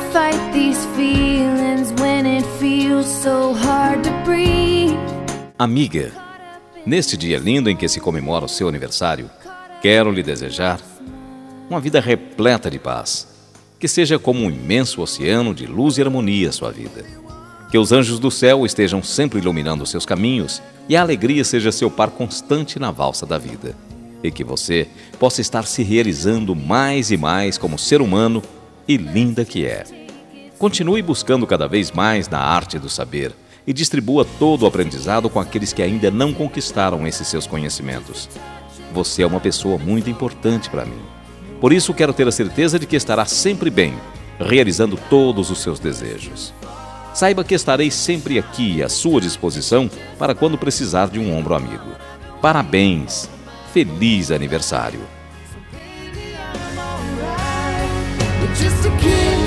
fight these feelings when it feels so hard to breathe. Amiga, neste dia lindo em que se comemora o seu aniversário, quero lhe desejar uma vida repleta de paz. Que seja como um imenso oceano de luz e harmonia a sua vida. Que os anjos do céu estejam sempre iluminando seus caminhos e a alegria seja seu par constante na valsa da vida. E que você possa estar se realizando mais e mais como ser humano e linda que é. Continue buscando cada vez mais na arte do saber e distribua todo o aprendizado com aqueles que ainda não conquistaram esses seus conhecimentos. Você é uma pessoa muito importante para mim. Por isso quero ter a certeza de que estará sempre bem, realizando todos os seus desejos. Saiba que estarei sempre aqui à sua disposição para quando precisar de um ombro amigo. Parabéns! Feliz aniversário! Just a kid.